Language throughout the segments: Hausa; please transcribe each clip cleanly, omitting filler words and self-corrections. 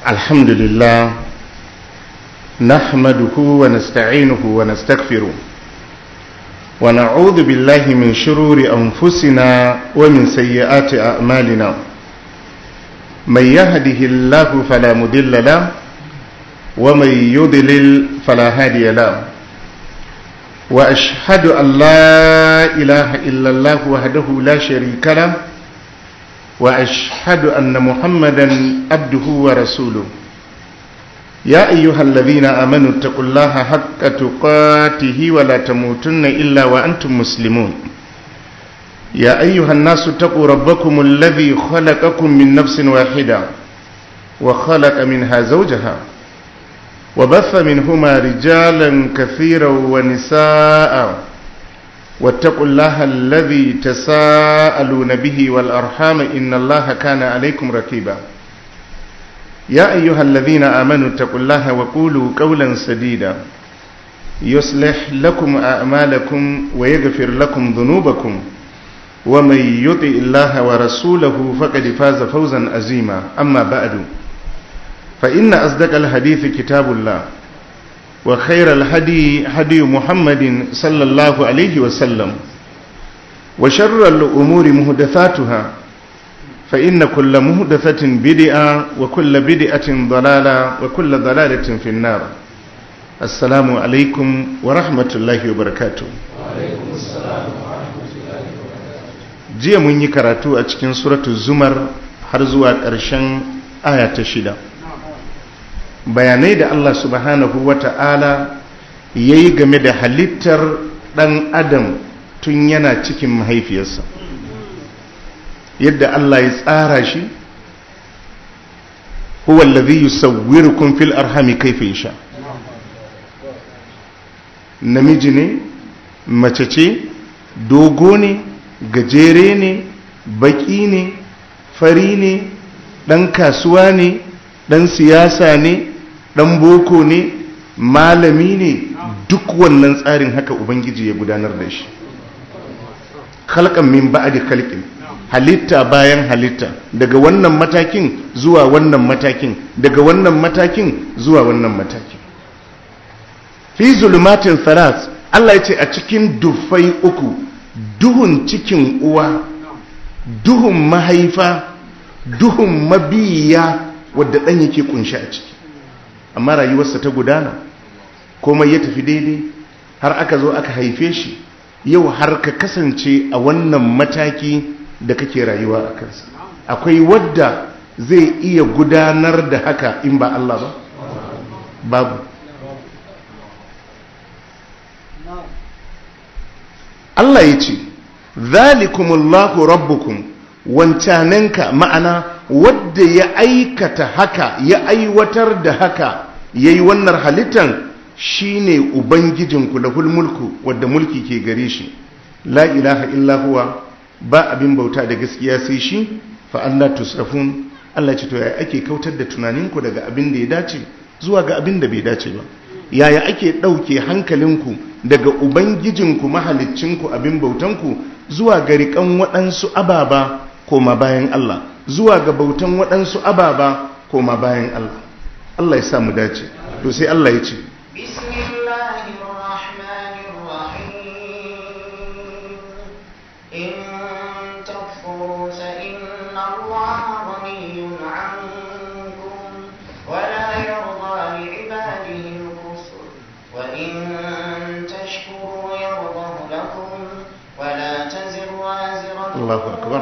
الحمد لله نحمده ونستعينه ونستغفره ونعوذ بالله من شرور أنفسنا ومن سيئات أعمالنا من يهده الله فلا مضل له ومن يضلل فلا هادي له وأشهد أن لا إله إلا الله وحده لا شريك له وأشهد أن محمدا عبده ورسوله يا أيها الذين آمنوا اتقوا الله حق تقاته ولا تموتن إلا وأنتم مسلمون يا أيها الناس اتقوا ربكم الذي خلقكم من نفس واحدة وخلق منها زوجها وبث منهما رجالا كثيرا ونساء واتقوا الله الذي تساءلون به والأرحام إن الله كان عليكم رقيبا يا أيها الذين آمنوا اتقوا الله وقولوا قولا سديدا يصلح لكم أعمالكم ويغفر لكم ذنوبكم ومن يطع الله ورسوله فقد فاز فوزا عظيما أما بعد فإن أصدق الحديث كتاب الله وخير الهدي هدي محمد صلى الله عليه وسلم وشر الأمور محدثاتها فإن كل محدثة بدعة وكل بدعة ضلالة وكل ضلالة في النار. السلام عليكم ورحمة الله وبركاته. وعليكم السلام ورحمة الله وبركاته. جي من يكراتو أتكين سورة الزمر حرزوات أرشان آية 6. bayanai da Allah subhanahu wa ta'ala ya yi game da halittar ɗan adam tun yana cikin mahaifiyarsa, yadda Allah ya tsara shi huwa allazi yusawwirukum fil arhami kayfa yasha. Namiji ne, mace ce, dogo ne, gajere ne, baki ne, fari ne, ɗan kasuwa ne, ɗan siyasa ne, ɗan boko ne, malami ne, duk wannan tsarin haka Ubangiji ya gudanar da shi. Khalqan min ba'di khalqin, halitta bayan halitta, daga wannan matakin zuwa wannan matakin, daga wannan matakin zuwa wannan matakin. Fi zulumatin thalas, Allah ya ce a cikin dufai uku, duhun cikin uwa, duhun mahaifa, duhun mabiya wadda ɗan yake kunshi a ciki, amma rayuwarsa ta gudana, komai ya tafi daidai har aka zo aka haife shi, yau har ka kasance a wannan mataki da kake rayuwa a kansa. Akwai wadda zai iya gudanar da haka in ba Allah ba? Babu. Allah ya ce, "Zalikumullahu rabbukum", wancanenka ma'ana wadda ya aikata haka, ya aiwatar da haka, ya yi wannan halittan shi ne Ubangijinku lahul mulku wadda mulki ke gare shi, la ilaha illa huwa, ba abin bauta da gaskiya sai shi, fa'allah tusrafun. Allah ce to yaya ake kautar da tunaninku daga abin da ya dace zuwa ga abin da bai dace ba, yaya ake ɗauke hankalinku daga Ubangijinku mahalicinku abin bautanku zuwa ga riƙan waɗansu ababa koma bayan Allah, zuwa ga bautan waɗansu ababa koma bayan Allah. Allah ya samu dace. To sai Allah ya ce, Allahu akbar.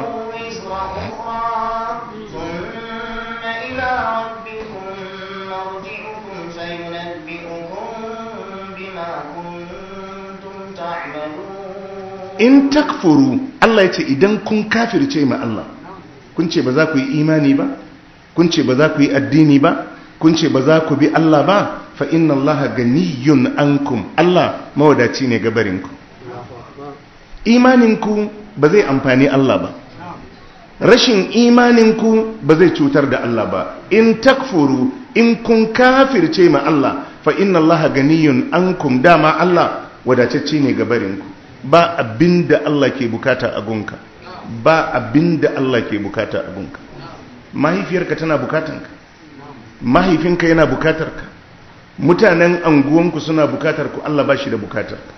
In takfuru, Allah ya ce idan kun kafirce ma Allah, kun ce ba za ku yi imani ba, kun ce ba za ku yi addini ba, kun ce ba za ku bi Allah ba, fa inna Allah ganiyun ankum, Allah mawadaci ne gabarinku. Imaninku ba zai amfani Allah ba, rashin imaninku ba zai cutar da Allah ba. In takfuru, in kun kafirce ma Allah, fa inna Allah ganiyun ankum, dama Allah wadatacce ne gabarinku. Ba abinda Allah ke bukata a gunka, ba abinda Allah ke bukata a gunka. Mahaifiyarka tana bukatanka, mahaifinka yana bukatar ka, mutanen anguwanku suna bukatar ku, Allah ba shi da bukatar ka.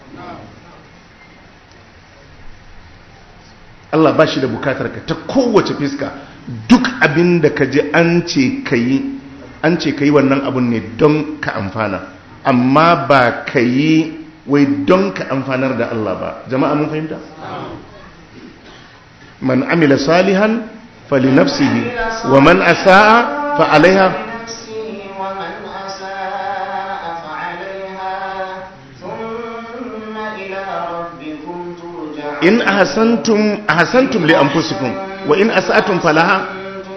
Allah ba shi da bukatar ka ta kowace fiska. Duk abin da ka ji an ce ka yi wannan abun ne don ka amfana, amma ba ka yi wai don ka amfanar da Allah ba. Jama'a mun fahimta? Man amila salihan fali nafsihi wa man asa'a fa alaiha. In ahsantum li anfusikum wa in asa'tum falaha.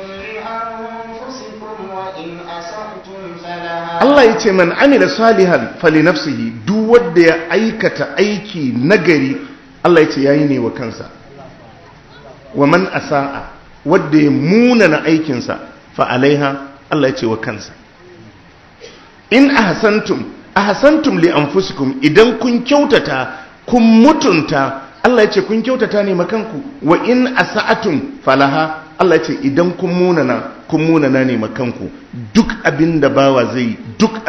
Allah ya ce man amila salihan fali nafsihi, duk wanda ya aikata aiki nagari Allah ya ce yayi ne wa kansa. Wa man asa'a, wanda ya munana aikinsa fa alaiha, Allah ya ce wa kansa. In ahsantum li anfusikum, idan kun kyautata kun mutunta, Allah ya ce kun kyautata ne makanku. Wa in asa'atum falaha, Allah ya ce idan kun munana ne makanku. Duk abinda bawa zai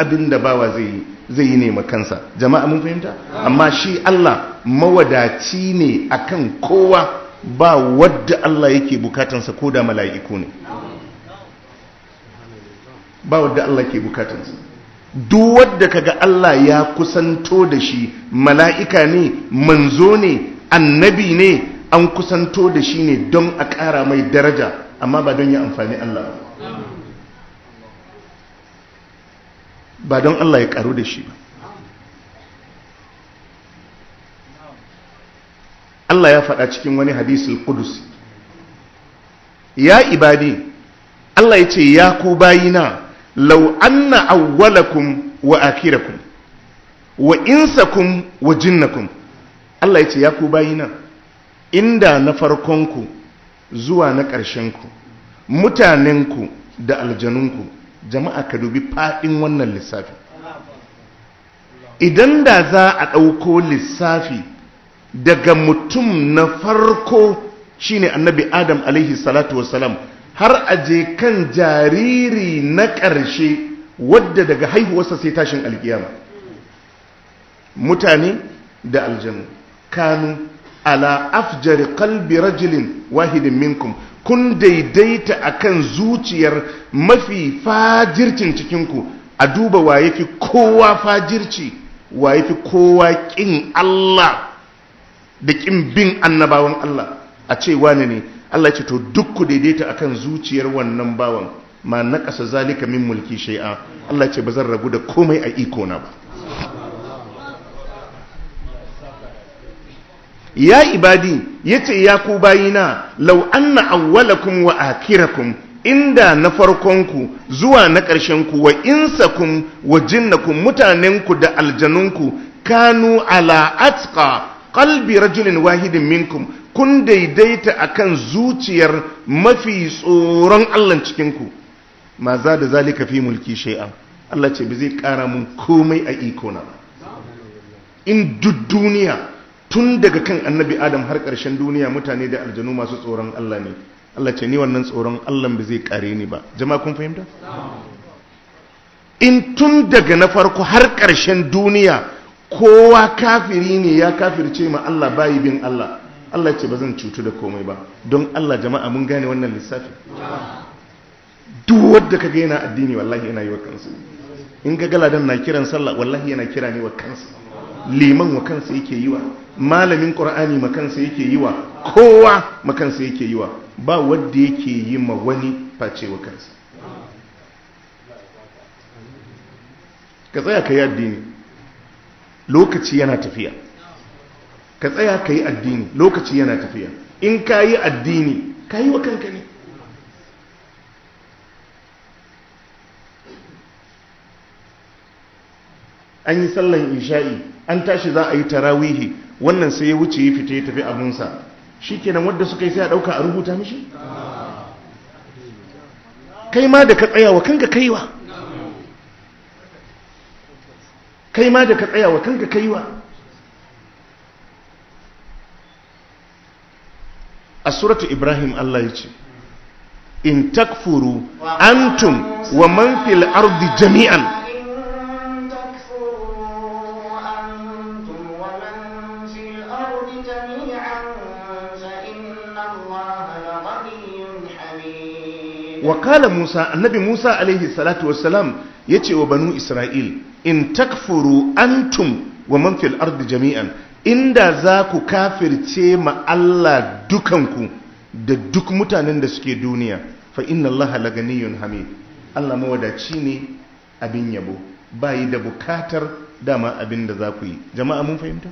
yi ne makansa. Jama'a mun fahimta? Amma shi Allah mawadaci ne akan kowa, ba wadda Allah yake bukatansa ko da mala'iku ne. Ba wadda Allah yake bukatansa. Duk wadda kaga Allah ya kusanto da shi, mala'ika ne, manzo ne, annabi ne, an kusanto da shi ne don a ƙara mai daraja, amma ba don ya amfani Allah ba don Allah ya ƙaru da shi ba. Allah ya faɗa cikin wani hadisul qudus, ya ibadi, Allah ya ce ya ku bayina, law anna awwalakum wa akhirakum wa insakum wa jinnakum. Allah ya ce ya ku bayina, inda na farkonku zuwa na ƙarshenku, mutanenku da aljanunku. Jama'a ka dubi faɗin wannan lissafi. Idan da za a ɗauko lissafi daga mutum na farko shine annabi Adam alaihi salatu wassalam, har aje kan jariri na ƙarshe wadda daga haihuwarsa sai tashin alkiyama, mutane da aljanu kanu ala afjari qalbi rajulin wahidin minkum, kun daidaita akan zuciyar mafi fajircin cikinku. A duba wa yafi kowa fajirci, wa yafi kowa kin Allah da kin bin annabawan Allah, a ce wane ne. Allah ce to duk ku daidaita akan zuciyar wannan bawan, ma naqasa zalika min mulki shay'a. Allah ce bazan ragu da komai a iko na ba. Ya ibadi, yace ya ku bayina, law anna awwalakum wa akhirakum, inda na farkonku zuwa na ƙarshenku, wa insakum wa jinnakum, mutanenku da aljanunku, kanu ala atqa qalbi rajulin wahidin minkum, kun daidaita akan zuciyar mafi tsoron Allah cikinku, ma za da zalika fi mulki shay'an. Allah ce ba zai ƙara mun komai a iko na. In duk duniya tun daga kan annabi Adam har ƙarshen duniya mutane da aljanu masu tsoron Allah ne, Allah ce ni wannan tsoron Allah ba zai ƙare ni ba. Jama'a kun fahimta? In tun daga na farko har ƙarshen duniya kowa kafiri ne, ya kafirce ma Allah, bayi bin Allah, Allah ce ba zan cutu da komai ba. Don Allah jama'a mun gane wannan lissafi. Duk wanda kaga yana addini wallahi yana yi wa kansa. In ga galadan na kiran sallah wallahi yana kira ne wa kansa. Liman wa kansa yake yi wa, malamin qur'ani ma kansa yake yi wa, kowa ma kansa yake yi wa, ba wanda yake yi ma wani face wa kansa. Ka tsaya ka yi addini, lokaci yana tafiya. Ka tsaya ka yi addini, lokaci yana tafiya. In ka yi addini ka yi wa kanka ne. An yi sallan isha'i, an tashi za a yi tarawihi, wannan sai ya wuce ya fita ya tafi abunsa, shi kenan wadda suka yi sai a ɗauka a rubuta mishi? Kai ma da ka tsaya wa kanka kaiwa, kai ma da ka tsaya wa kanka kaiwa. A suratu Ibrahim Allah ya ce, in takfuru antum wa man fil ardi jami'an wakala Musa, annabi Musa alaihi salatu wassalam ya ce wa banu Isra'il, in takfuru antum wa man fil ardi jami'an, inda za ku kafirce ma Allah dukanku da duk mutanen da suke duniya, fa inna Allah laganiyun hamid, Allah mawadaci ne abin yabo, bayi da bukatar dama abin da za ku yi. Jama'a mun fahimta?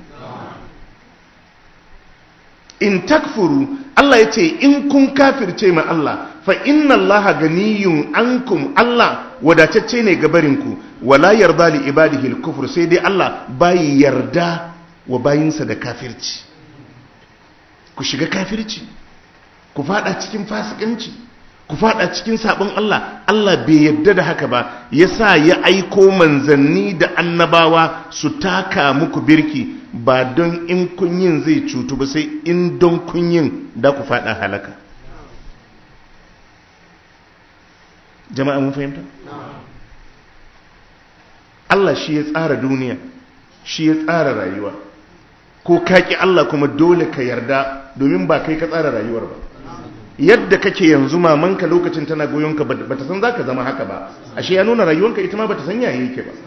In takfuru, Allah ya ce in kun kafirce ma Allah, fa inna Allah ganiyun ankum, Allah wadatacce ne gabarinku, wala yarda li ibadihi al-kufr, sai dai Allah bai yarda wa bayinsa da kafirci. Ku shiga kafirci, ku fada cikin fasikanci, ku fada cikin sabon Allah, Allah bai yarda da haka ba, yasa ya aiko manzanni da annabawa su taka muku birki, ba don in kunyin zai cutu ba, sai in don kunyin da ku fada halaka. Jama'a mun fahimta? Allah shi ya tsara duniya, shi ya tsara rayuwa, ko kaki Allah kuma dole ka yarda, domin ba kai ka tsara rayuwar ba. Yadda kake yanzu mamanka lokacin tana goyonka ba ta san za ka zama haka ba, ashe ya nuna rayuwanka ita ma ba ta san yaya yake ba.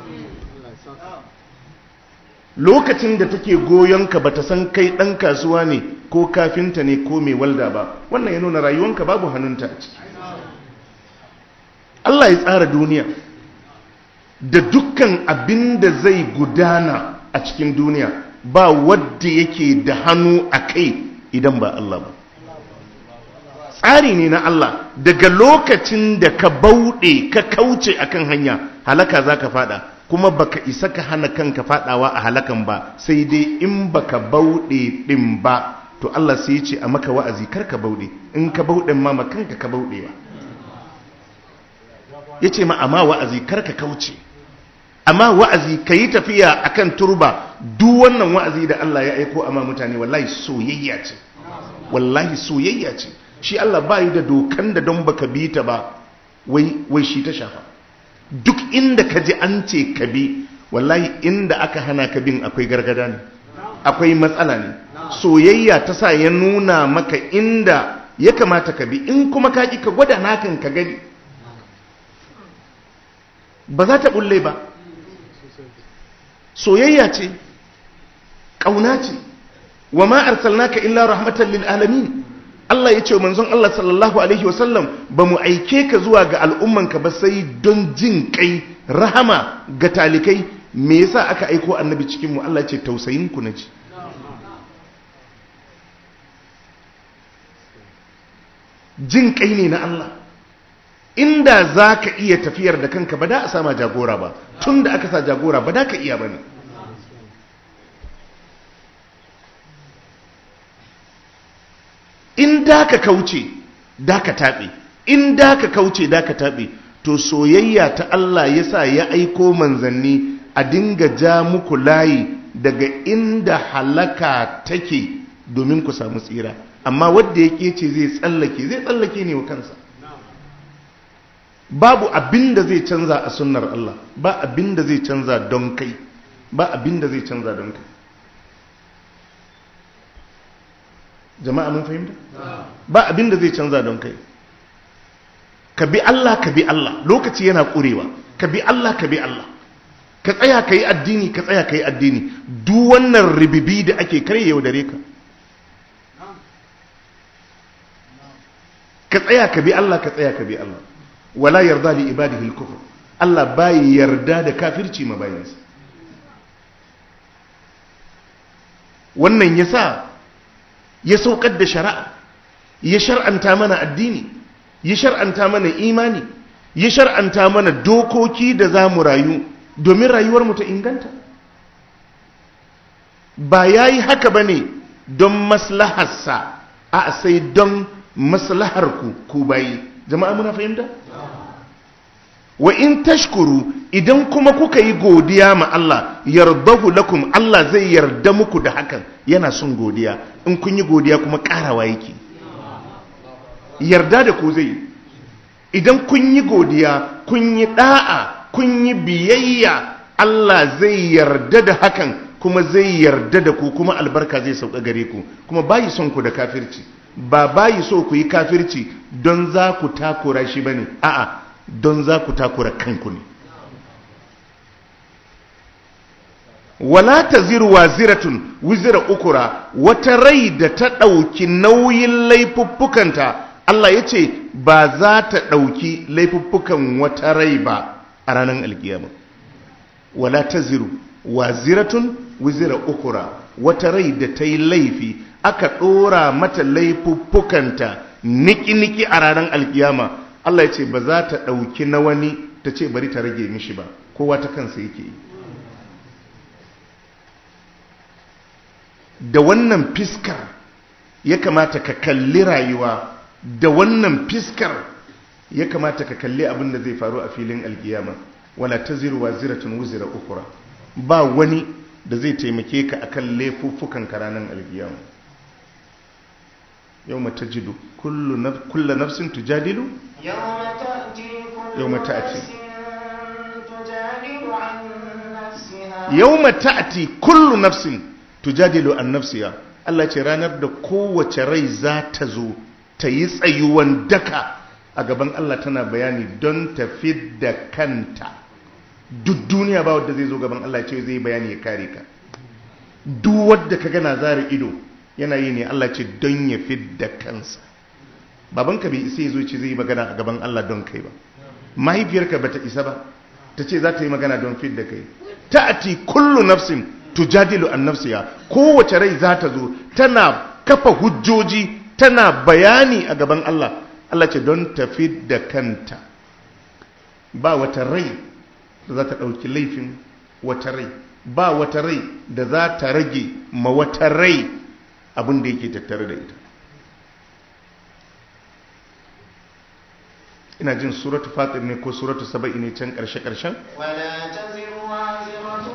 Lokacin da take goyonka ba ta san kai ɗan kasuwa ne ko kafinta ne ko mai walda ba, wannan ya nuna rayuwanka babu hannunta a ciki. Allah ya tsara duniya da dukkan abin da zai gudana a cikin duniya, ba wadda yake da hannu a kai idan ba Allah ba. Tsari ne na Allah, daga lokacin da ka bauɗe ka kauce akan hanya, halaka za ka fada, kuma baka isa ka hana kanka fadawa a halakan ba, sai dai in baka bauɗe ɗin ba, to Allah sai ya ce a maka wa'azi kar ka bauɗe, in ka bauɗen ma kanka ka bauɗewa. Ya ce ma amma wa'azi karka kauce, amma wa'azi ka yi tafiya akan turba. Duk wannan wa'azi da Allah ya aiko amma mutane wallahi soyayya ce, wallahi soyayya ce. Shi Allah ba yi da dokan da don baka bi ta ba wai shi ta shafa. Duk inda ka ji an ce ka bi, wallahi inda aka hana ka bin akwai gargada ne, akwai matsala ne. Soyayya ta sa ya nuna maka inda ya kamata ka bi, in kuma ka ki ka gwada nakan ka gani, ba za ta bulle ba. Soyayya ce, ƙauna ce. Wa ma arsalnaka illa rahmatan lil alamin. Allah ya ce manzon Allah sallallahu alaihi wasallam, ba mu aike ka zuwa ga al'ummanka ba sai don jin kai, rahama ga talikai. Me yasa aka aiko annabi cikin mu? Allah ya ce tausayin ku naji. Jin kai ne na Allah. Inda za ka iya tafiyar da kanka ba da a sama jagora ba, tun da aka sa jagora ba da ka iya ba ne. In da ka kauce da ka taɓe, in da ka kauce da ka taɓe, to soyayya ta Allah ya sa ya aiko manzanni a dinga ja muku layi daga inda halaka take domin ku samu tsira. Amma wadda ya kece zai tsallake ne wa kansa. Babu abin da zai canza a sunnar Allah, ba abin da zai canza don kai, ba abin da zai canza don kai. Jama'a mun fahimta? Ba abin da zai canza don kai. Ka bi Allah, ka bi Allah, lokaci yana ƙurewa, ka bi Allah, ka bi Allah. Ka tsaya ka yi addini, ka tsaya ka yi addini. Duk wannan ribibi da ake kare yaudare ka. Ka tsaya ka bi Allah, ka tsaya ka bi Allah. Wala yarda li ibadihi al-kufr, Allah bai yarda da kafirci ma bayinsa. Wannan yasa ya saukar da shari'a, ya shar'anta mana addini, ya shar'anta mana imani, ya shar'anta mana dokoki da za mu rayu domin rayuwar mu ta inganta. Ba yayi haka bane don maslaharsa, a sai don maslahar ku bayi. Jama'a muna fahimta? Wa in tashkuru, idan kuma kuka yi godiya ma Allah, yardahu lakum, Allah zai yarda muku da hakan. Yana son godiya. In kun yi godiya kuma karawa yake, yarda da ku zai. idan kun yi godiya, kun yi da'a, kun yi biyayya, Allah zai yarda da hakan kuma zai yarda da ku kuma albarka zai sauka gare ku. Kuma bayi son ku da kafirci, ba bayi so ku yi kafirci don za ku takura shi bane, a'a don za ku takura kanku ne. Wala taziru waziratun wizra ukura, wata rai da ta ɗauki nauyin laifuffukanta, Allah ya ce ba za ta ɗauki laifuffukan wata rai ba a ranar alkiyama. Wala taziru waziratun wizra ukura, wata rai da ta yi laifi aka ɗora mata laifuffukanta niki-niki a ranar alkiyama, Allah ya ce ba za ta ɗauki na wani ta ce bari ta rage mishi ba, kowa ta kansa yake yi. Da wannan fiskar ya kamata ka kalli rayuwa, da wannan fiskar ya kamata ka kalli abin da zai faru a filin alkiyama. Wala taziru waziratun wizra ukra, ba wani da zai taimake ka akan laifuffukan ranar alkiyama. yawma tajidu kullu nafsin tujadilu yawma ta'ti yawma ta'ti kullu nafsin tujadilu an nafsiha. Allah ce ranar da kowace rai za ta zo ta yi tsayuwan daka a gaban Allah tana bayani don ta fidda kanta. Duk duniya ba wadda zai zo gaban Allah ce zai bayani ya kare ka. Duk wadda ka gana zara ido yana yi ne Allah ce don ya fidda kansa. Babanka bai isa ya zo ce zai magana a gaban Allah don kai ba. Mahaifiyarka bata isa ba ta ce za ta yi magana don fidda kai. Ta'ati kullu nafsin tujadilu an nafsiha, kowace rai za ta zo tana kafa hujjoji tana bayani a gaban Allah. Allah ce don ta fidda kanta. Ba wata rai da za ta ɗauki laifin wata rai, ba wata rai da za ta rage ma wata rai abin da yake tattare da ita. Ina jin suratu Fatir ne ko suratu Saba'i ne can ƙarshe-ƙarshen? Wala taziru waziratu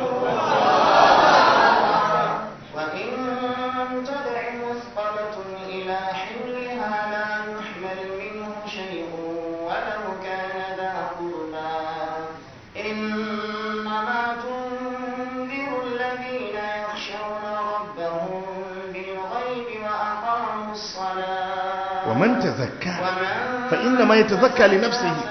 wa in tad'i musqalatun ila himliha la yuhmal minhu shay'un walau kana dha qurba innama tunziru alladhina yakhshawna rabbahum bil ghaibi wa aqamu as-salata wa man tazakka fa inna ma yatazakka li nafsihi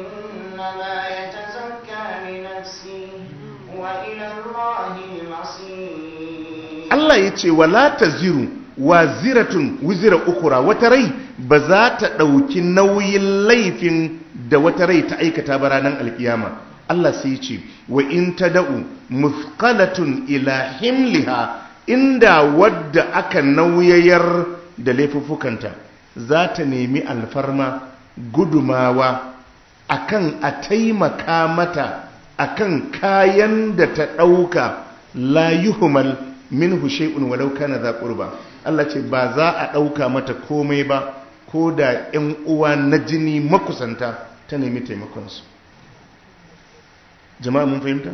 Allah ya ce wala taziru waziratun wizra ukura, wata rai ba za ta ɗauki nauyin laifin da wata rai ta aikata ba ranar alkiyama. Allah sai ya ce wa in tada'u muthqalatun ila himliha, inda wadda aka nauyayar da laifuffukanta za ta nemi alfarma gudumawa akan a taimaka mata akan kayan da ta ɗauka, la yuhmal minhu shay'un walau kana za qurba. Allah ce ba za a ɗauka mata komai ba ko da ƴan uwa na jini makusanta ta nemi taimakonsu. Jama'a mun fahimta?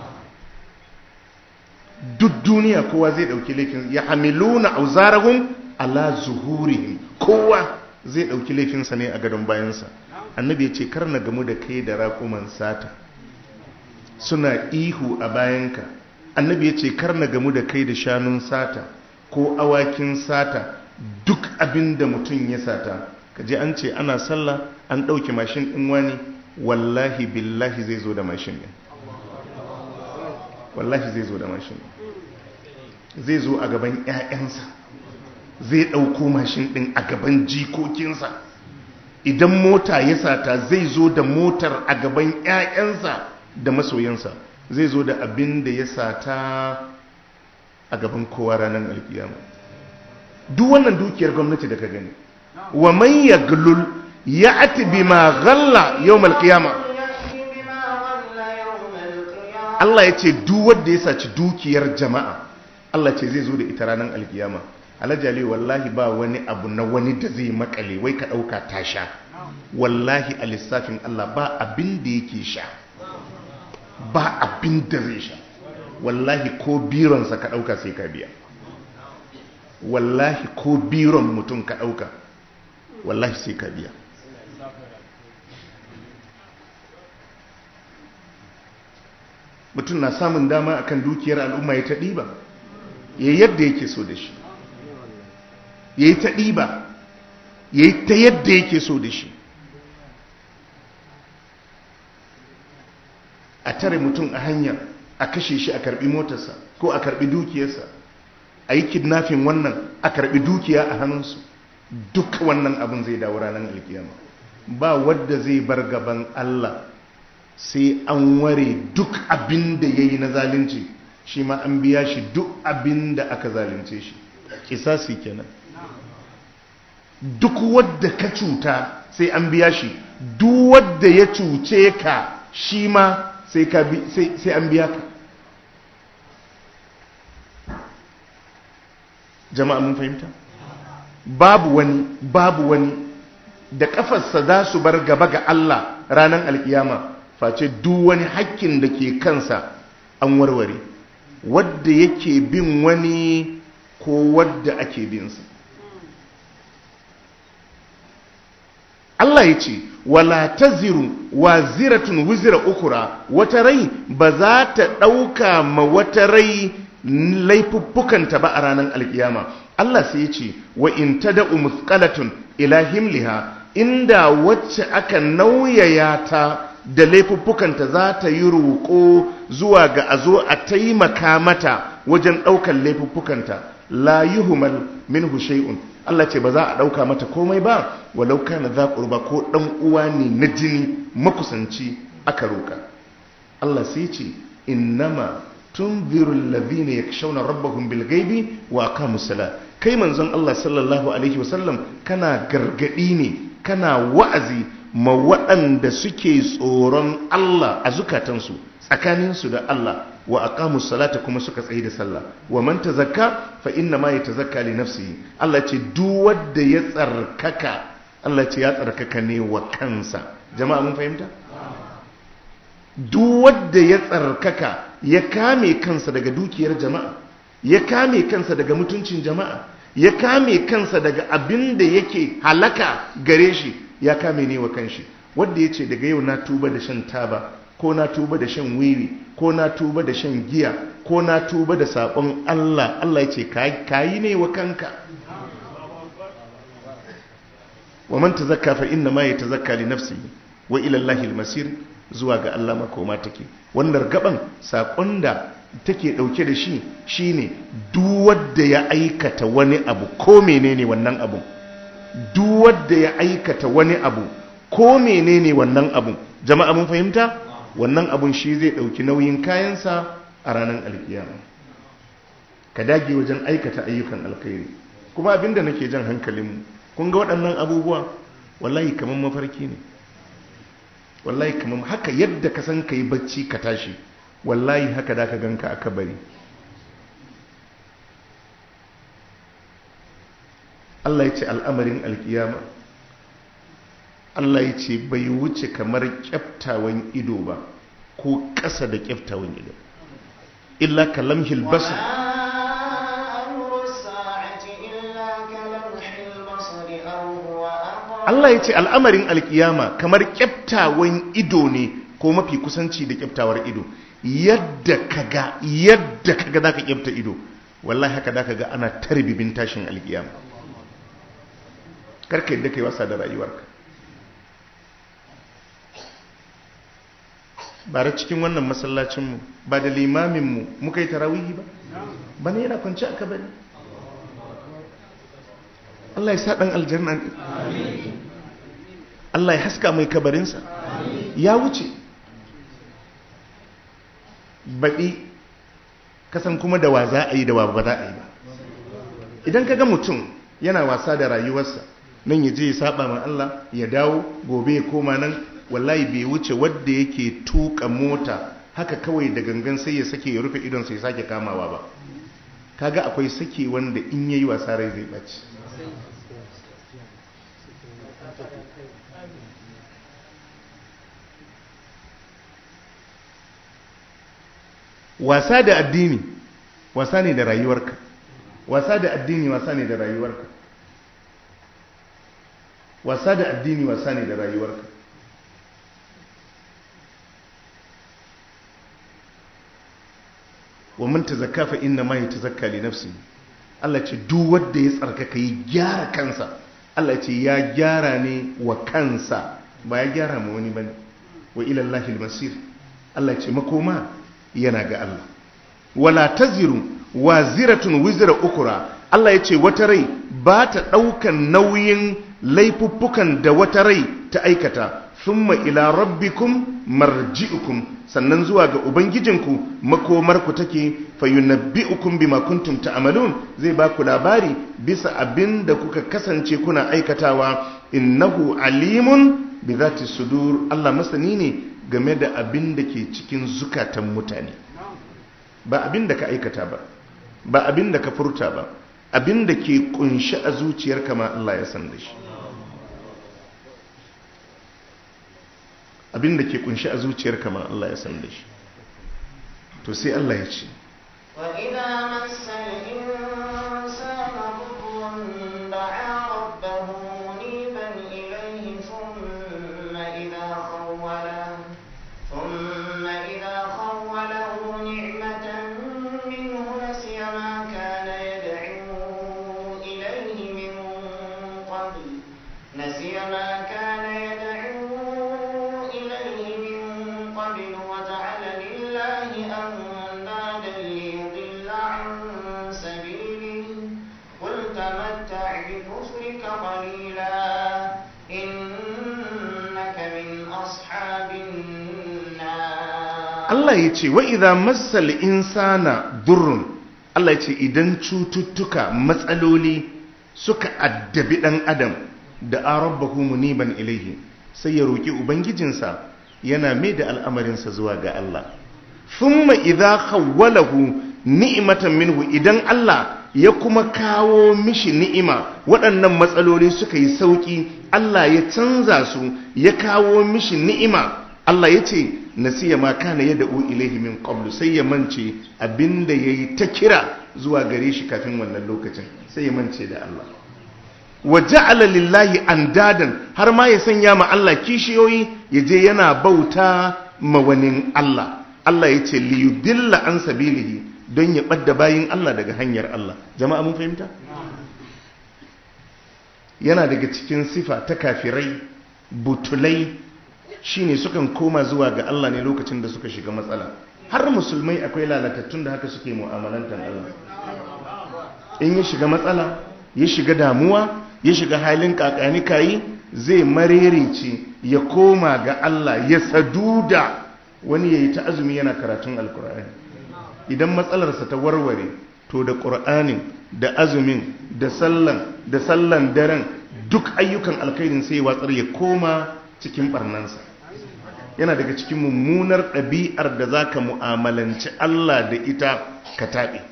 Duk duniya kowa zai ɗauki laifin, ya hamiluna auzarahum ala zuhurihim, kowa zai ɗauki laifinsa ne a gadon bayansa. Annabi ya ce kar na gamu da kai da raƙuman sata suna ihu a bayanka. Annabi ya ce kar na gamu da kai da shanun sata ko awakin sata. Duk abin da mutum ya sata, kaje an ce ana sallah an ɗauki mashin ɗin wani, wallahi billahi zai zo da mashin ɗin, wallahi zai zo da mashin ɗin, zai zo a gaban 'ya'yansa, zai ɗauko mashin ɗin a gaban jikokinsa. Idan mota ya sata zai zo da motar a gaban 'ya'yansa da masoyansa, zai zo da abin da ya sata a gaban kowa ranar alkiyama. Duk wannan dukiyar gwamnati da ka gani, wa man yaglul ya'ti bima ghalla yawm alqiyama. Allah ya ce duk wanda ya saci dukiyar jama'a, Allah ce zai zo da ita ranar alkiyama. Alajali wallahi ba wani abu na wani da zai makale wai ka dauka ta sha. Wallahi a lissafin Allah ba abin da yake sha, ba abin da zai sha. Wallahi ko bironsa ka dauka sai ka biya. Wallahi ko biron mutum ka dauka wallahi sai ka biya. mutum na samun dama akan dukiyar al'umma ya ta ɗiba ya yadda yake so da shi, ya yi ta ɗiba ya yi ta yadda yake so da shi. A tare mutum a hanya a kashe shi a karbi motarsa ko a karbi dukiyarsa, a yi kidnafin wannan a karbi dukiya a hannunsu, duk wannan abin zai dawo ranar alkiyama. Ba wadda zai bar gaban Allah sai an ware duk abin da ya yi na zalunci, shi ma an biya shi duk abin da aka zalunce shi. Kisasi kenan. Duk wadda ka cuta sai an biya shi, duk wadda ya cuce ka shi ma sai an biya ka. Jama'a mun fahimta? Babu wani da kafarsa za su bar gaba ga Allah ranar alkiyama face duk wani hakkin da ke kansa an warware, wadda yake bin wani ko wadda ake binsa. Allah ya ce wala taziru waziratun wizra ukura, wata rai ba za ta ɗauka ma wata rai laifuffukanta ba a ranar alkiyama. Allah sai ya ce wa in tada'u muthqalatun ila himliha, inda wacce aka nauyaya ta da laifuffukanta za ta yi roƙo zuwa ga a zo a taimaka mata wajen ɗaukar laifuffukanta, la yuhmal minhu shay'un, Allah ce ba za a ɗauka mata komai ba, walau kana za ƙurba ko ɗan uwa ne na jini makusanci aka roƙa. Allah sai ce innama tunziru allazina yakshawna rabbahum bil ghaibi wa aqamus salat. Kai manzon Allah sallallahu alaihi wasallam kana gargadi ne, kana wa'azi ma waɗanda suke tsoron Allah a zukatansu tsakaninsu da Allah, wa aqamus salata kuma suka tsaye da sallah, wa man tazakka fa inna ma yatazakka li nafsihi. Allah ce duk wanda ya tsarkaka, Allah ce ya tsarkaka ne wa kansa. Jama'a mun fahimta? Duk wanda ya tsarkaka ya kame kansa daga dukiyar jama'a, ya kame kansa daga mutuncin jama'a, ya kame kansa daga abin da yake halaka gare shi, ya kame ne wa kanshi. Wanda yace daga yau na tuba da shan taba, ko na tuba da shan wiwi, ko na tuba da shan giya, ko na tuba da sabon Allah, Allah yace kayi ne wa kanka. Wa man tazakka fa inna ma yatazakka li nafsihi wa ila Allahi al-masir, zuwa ga Allah makoma take. Wannan gaban sakon da take dauke da shi shine duk wanda ya aikata wani abu ko menene wannan abu, duk wanda ya aikata wani abu ko menene wannan abu, jama'a mun fahimta? Wannan abun shi zai dauki nauyin kayansa a ranar alkiyama. Ka dage wajen aikata ayyukan alkhairi. Kuma abinda nake jan hankalinmu, kun ga waɗannan abubuwa wallahi kaman mafarki ne, wallahi kaman haka yadda ka san kai bacci ka tashi, wallahi haka da ka ganka a kabari. Allah ya ce al'amarin alkiyama, Allah ya ce bai wuce kamar kyaftawan ido ba ko ƙasa da kyaftawan ido, illa kalamhil basar. Allah ya ce al'amarin alkiyama kamar kyaftawan ido ne ko mafi kusanci da kyaftawar ido. Yadda kaga za ka kyafta ido, wallahi haka da kaga ana tarbibin tashin alkiyama. Karka yadda kai wasa da rayuwarka. Bara cikin wannan masallacinmu ba da limaminmu muka yi tarawihi ba, ba ne yana kwanci a kabari. Allah ya sa ɗan aljanna ne, Allah ya haska mai kabarinsa, ya wuce. Baɗi kasan kuma da wa za a yi da wa ba za a yi ba. Idan ka ga mutum yana wasa da rayuwarsa, nan ya je ya saba ma Allah, ya dawo gobe ya koma nan, wallahi bai wuce wadda yake tuka mota haka kawai da gangan sai ya sake ya rufe idon sai sake kamawa ba. Kaga akwai sake wanda in yayi wasa rai zai baci. Wasa da addini wasa ne da rayuwarka, wasa da addini wasa ne da rayuwarka, wasa da addini wasa ne da rayuwarka. wa man tazakka fa inna ma yatazakka li nafsihi. Allah ce duk wanda ya tsarkaka yi gyara kansa, Allah ce ya gyara ne wa kansa, ba ya gyara ma wani bane. Wa ila Allahil masir, Allah ce makoma yana ga Allah. Wala taziru waziratun wizra ukra, Allah ya ce wata rai ba ta ɗaukan nauyin laifuffukan da wata rai ta aikata. Thumma ila rabbikum marji'ukum, sannan zuwa ga ubangijinku makomarku take. Fayunabbi'ukum bima kuntum ta'malun, zai ba ku labari bisa abin da kuka kasance kuna aikatawa. Innahu alimun bi zati sudur, Allah masani ne game da abin da ke cikin zukatan mutane, ba abin da ka aikata ba, ba abin da ka furta ba, abin da ke kunshi a zuciyarka ma Allah ya san da shi. Abin da ke kunshi a zuciyarka ma Allah ya san da shi. To sai Allah ya ce وَإِذَا مَسَّ الْإِنسَانَ ضُرٌّ دَعَا رَبَّهُ مُنِيبًا إِلَيْهِ ثُمَّ إِذَا خَوَّلَهُ نِعْمَةً مِّنْهُ نَسِيَ مَا كَانَ يَدْعُو إِلَيْهِ مِن قَبْلُ وَجَعَلَ لِلَّهِ أَندَادًا لِّيُضِلَّ عَن سَبِيلِهِ قُلْ تَمَتَّعْ بِكُفْرِكَ قَلِيلًا إِنَّكَ مِنْ أَصْحَابِ النَّارِ. Allah ya ce wa idza massal insana durrun, Allah ya ce idan cututtuka matsaloli suka addabi dan adam da rabbahu muniban ilaihi, sai ya roki ubangijinsa yana mai da al'amarinsa zuwa ga Allah. Thumma idza khawwalahu ni'matan minhu, idan Allah ya kuma kawo mishi ni'ima, waɗannan matsaloli suka yi sauki, Allah ya canza su ya kawo mishi ni'ima, Allah ya ce nasiya ma kana yad'u ilaihi min qablu, sai ya mance abinda yayi ta kira zuwa gare shi kafin wannan lokacin, sai ya mance da Allah. Wa ja'ala lillahi andadan, har ma ya sanya ma Allah kishiyoyi, yaje yana bauta ma wani Allah. Allah ya ce li yudilla an sabilihi, don ya ɓadda bayin Allah daga hanyar Allah. Jama'a mun fahimta? Yana daga cikin sifa ta kafirai butulai, shine sukan koma zuwa ga Allah ne lokacin da suka shiga matsala. Har musulmai akwai lalatattun da haka suke mu'amalantar Allah. In ya shiga matsala, ya shiga damuwa, ya shiga halin kakani kayi, zai marerece ya koma ga Allah, ya saduda. Wani yayi ta azumi yana karatun alkur'ani, idan matsalarsa ta warware, to da ƙur'anin da azumin da sallan daren duk ayyukan alkhairin sai ya watsar, ya koma cikin barnansa. Yana daga cikin mummunar ɗabi'ar da za ka mu'amalanci Allah da ita ka taɓe.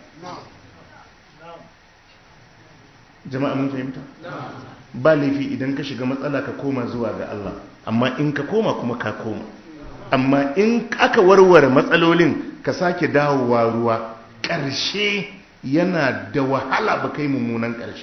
Jama'a mun fahimta? Ba laifi idan ka shiga matsala ka koma zuwa ga Allah, amma in ka koma kuma ka koma. Amma in aka warware matsalolin ka sake dawowa ruwa, ƙarshe yana da wahala ba kai mummunan ƙarshe.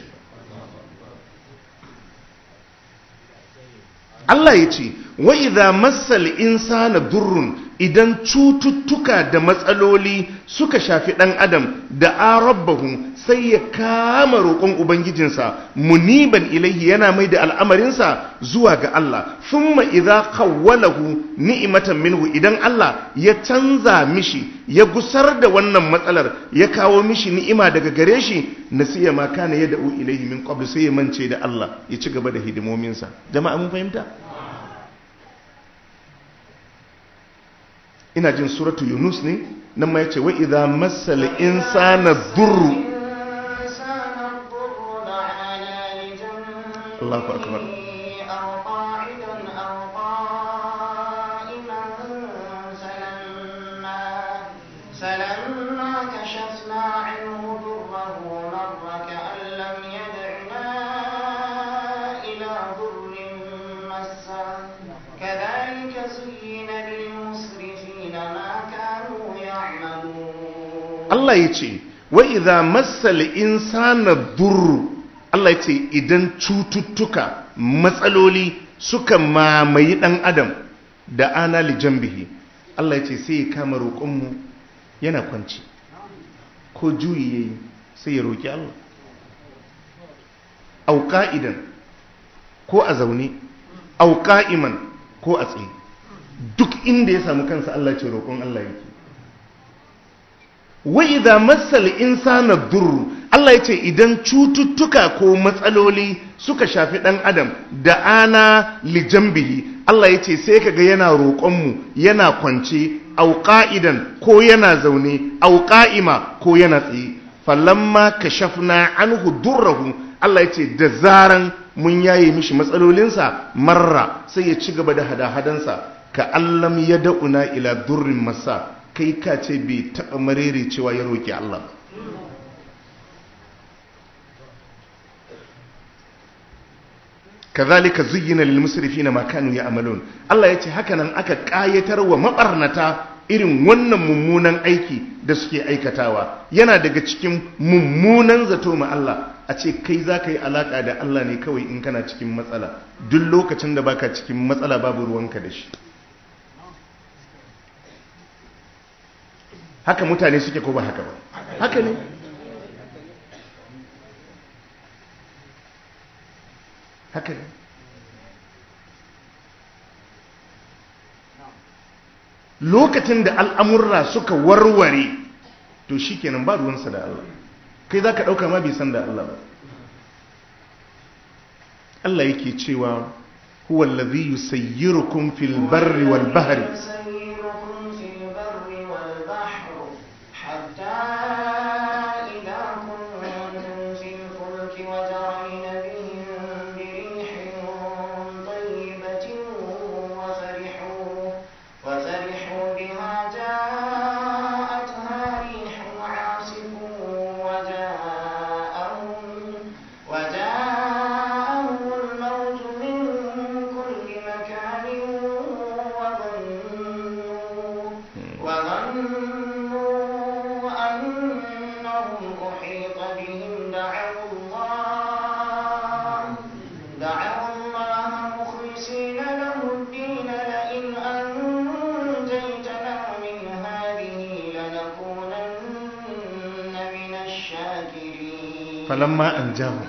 Allah ya ce wa idza massal insana durrun, idan cututtuka da matsaloli suka shafi dan adam da rabbahu, sai ya kama roƙon ubangijinsa muniban ilaihi, yana mai da al'amarinsa zuwa ga Allah. Thumma idza khawwalahu ni'matan minhu, idan Allah ya canza mishi, ya gusar da wannan matsalar, ya kawo mishi ni'ima daga gare shi, nasiya ma kana yad'u ilaihi min qabl, sai ya mance da Allah, ya ci gaba da hidimominsa. Jama'a mun fahimta? Ina jin suratu Yunus ne nan ma yace wa idza massal insana dhurru, Allahu akbar, فلما كشفنا عنه ضره مر كأن لم يدعنا إلى ضر مسه كذلك زين للمسرفين ما كانوا يعملون. Allah yace wa idza massal insana dhurru, Allah yace idan cututtuka matsaloli suka mamayi dan adam da ana li jambihi, Allah yace sai ya kama roƙonmu yana kwanci, ko juyi yayi sai ya roki Allah au qa'idan ko a zaune au qa'iman ko a tsaye duk inda ya samu kansa Allah ce roƙon Allah yake wa idza massal insana durr Allah yace idan cututtuka ko matsaloli suka shafi dan adam da ana lijambihi Allah yace sai kaga yana roƙon mu yana kwance au qa'idan ko yana zaune au qa'ima ko yana tsaye falamma kashafna anhu durrahu Allah yace da zaran mun yaye mishi matsalolinsa marra sai ya ci gaba da hada-hadansa ka allam yad'una ila durrin masa kai ka ce bai taɓa marere cewa ya roƙi Allah kazalika zuyyina lil musrifina ma kanu ya'malun Allah yace haka nan aka kayatar wa mabarnata irin wannan mummunan aiki da suke aikatawa yana daga cikin mummunan zato ma Allah a ce kai zaka yi alaka da Allah ne kawai in kana cikin matsala duk lokacin da baka cikin matsala babu ruwanka da shi haka mutane suke ko ba haka ba haka ne haka ne lokacin da al'amurra suka warware to shikenan ba ruwansa da Allah kai za ka ɗauka ma bai san da Allah ba Allah yake cewa huwa allazi yusayyirukum fil barri wal bahri فلما أنجاهم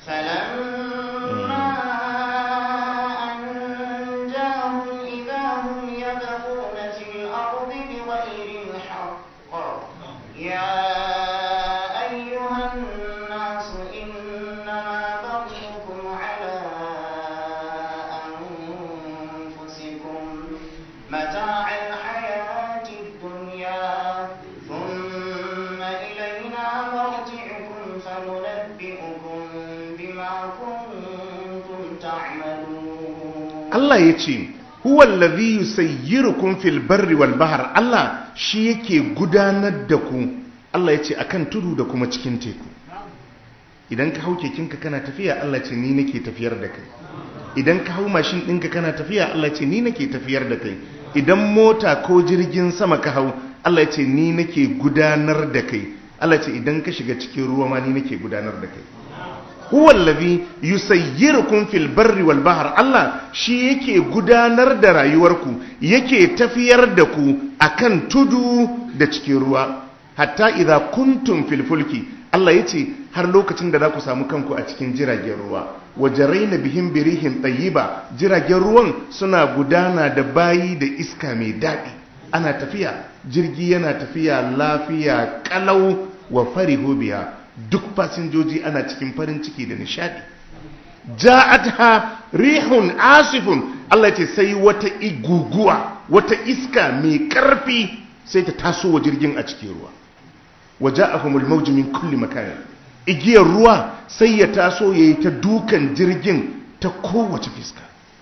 إذا هم يبغون في الأرض بغير الحق يا أيها الناس إنما بغيكم على أنفسكم متاع الحياة الدنيا ثم إلينا مرجعكم فننبئكم بما كنتم تعملون Allah yace huwa allazi yusayyirukum fil barri wal bahr Allah shi yake gudanar da ku Allah yace akan tudu da kuma cikin teku idan ka hau kekinka kana tafiya Allah ce ni nake tafiyar da kai idan ka hau mashin ɗinka kana tafiya Allah ce ni nake tafiyar da kai idan mota ko jirgin sama ka hau Allah ce ni nake gudanar da kai Allah ce idan ka shiga cikin ruwa ma ni nake gudanar da kai huwa allazi yusayyirukum fil barri wal bahr Allah shi yake gudanar da rayuwarku yake tafiyar da ku akan tudu da cikin ruwa hatta idza kuntum fil fulki Allah yace har lokacin da za ku samu kanku a cikin jiragen ruwa wajaraina bihim birihin tayyiba jiragen ruwan suna gudana da bayi da iska mai daɗi ana tafiya jirgi yana tafiya lafiya kalau wa farihu biha duk fasinjoji ana cikin farin ciki da nishadi ja'atha rihun asifun Allah ce sai wata iguguwa wata iska mai karfi sai ta taso wa jirgin a cikin ruwa waja'ahumul mawju min kulli makan igiyar ruwa sai ya taso yayi ta dukan jirgin ta kowace fiska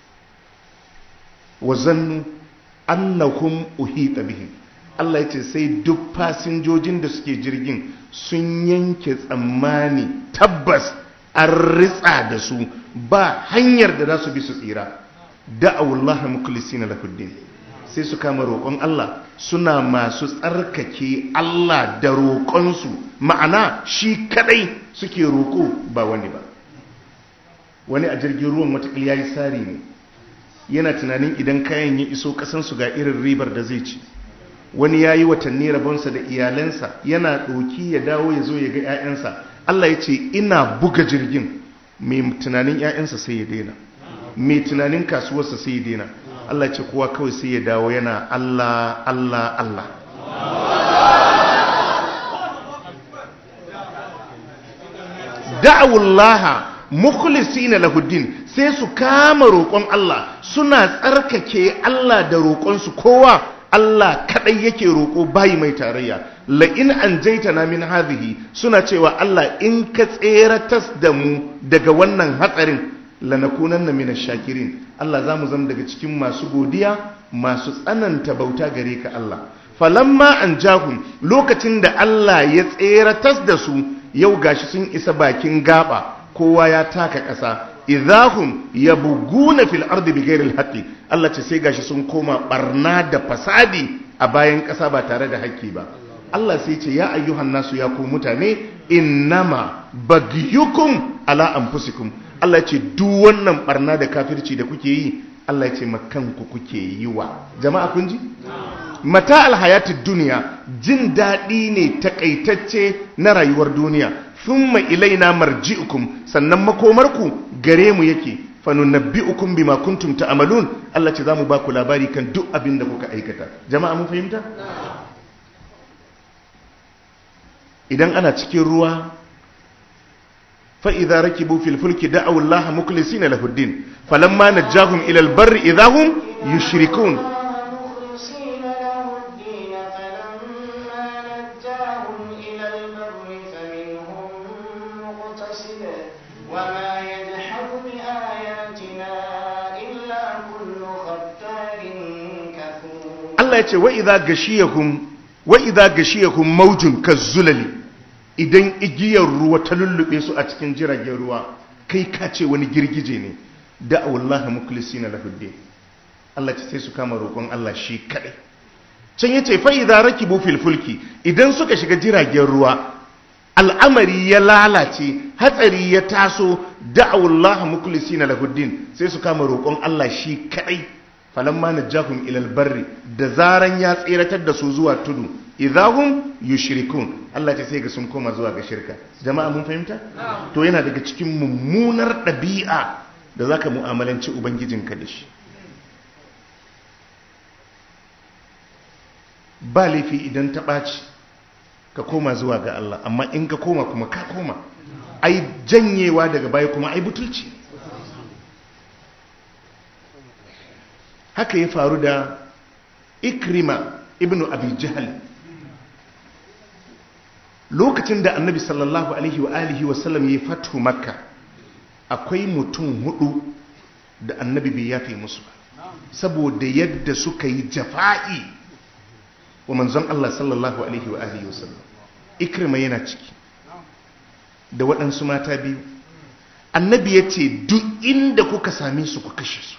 wa zannu annahum uhita bihim Allah ya ce sai duk fasinjojin da suke jirgin sun yanke tsammani tabbas an ritsa da su ba hanyar da za su bi su tsira da'awullaha mukhlisina lahuddin sai su kama roƙon Allah suna masu tsarkake Allah da roƙonsu ma'ana shi kadai suke roƙo ba wani ba wani a jirgin ruwan watakila ya yi tsari ne yana tunanin idan kayan ya iso ƙasansu ga irin ribar da zai ci wani ya yi watanni rabonsa da iyalansa yana ɗoki ya dawo ya zo ya ga 'ya'yansa. Allah ya ce ina buga jirgin, mai tunanin 'ya'yansa sai ya daina, mai tunanin kasuwarsa sai ya daina. Allah ya ce kowa kawai sai ya dawo yana Allah Allah Allah. Da'awullaha mukhlisina lahuddin, sai su kama roƙon Allah suna tsarkake Allah da roƙonsu, kowa Allah kadai yake roƙo bai mai tarayya. La in anjaytana min hadhihi, suna cewa Allah in ka tseratas da mu daga wannan hatsarin lanakunanna minash shakirin, Allah zamu zama daga cikin masu godiya, masu tsananta bauta gare ka Allah. Falamma anjahum, lokacin da Allah ya tseratas da su, yau gashi sun isa bakin gaba, kowa ya taka ƙasa. Idahum yabuguna fil ardi bighairi alhaqi, Allah ce sai gashi sun koma barna da fasadi a bayan ƙasa ba tare da haƙƙi ba. Allah sai ce ya ayyuhan nasu, ya ku mutane, innama bagyukum ala anfusikum. Allah ce duk wannan barna da kafirci da kuke yi, Allah ya ce makanku kuke yi wa. Jama'a kun ji? Mata alhayatid duniya, jin daɗi ne takaitacce na rayuwar duniya. Thumma ilaina marji'ukum, sannan makomarku gare mu yake. Fanunabbi'ukum bima kuntum ta'malun. Allah ce zamu ba ku labari kan duk abin da kuka aikata. Jama'a mun fahimta? Idan ana cikin ruwa, fa idza rakibu fil fulki da'u Allah mukhlisina lahu ad-din, falamma najjahum ila al-barri idahum yushrikun. Allah ya ce wa idza gashiyahum mawjun kazzulali, idan igiyar ruwa ta lullube su a cikin jiragen ruwa, kai ka ce wani girgije ne. Da'u Allah mukhlisina lahu ad-din, Allah ce sai su kama roƙon Allah shi kadai. Can yace fa idza rakibu fil fulki, idan suka shiga jiragen ruwa al'amari ya lalace, hatsari ya taso, da'u Allah mukhlisina lahu ad-din, sai su kama roƙon Allah shi kadai. Falamma najahum ila albarri, da zaran ya tseratar da su zuwa tudu, idahum yushrikun, Allah ce sai ga sun koma zuwa ga shirka. Jama'a mun fahimta? To yana daga cikin mummunar ɗabi'a da zaka mu'amalanci ubangijinka da shi. Ba laifi idan ta ɓaci ka koma zuwa ga Allah, amma in ka koma kuma ka koma, ai janyewa daga baya kuma ai butulci. Haka ya faru da Ikrima ibn Abi Jahl. Lokacin da Annabi sallallahu alaihi wa alihi wa sallam ya fatu Makka, akwai mutum 4 da Annabi bai yafe musu ba, saboda yadda suka yi jafa'i wa manzon Allah sallallahu alaihi wa alihi wa sallam. Ikrima yana ciki da waɗansu mata 2. Annabi ya ce duk inda kuka same su ku kashe su.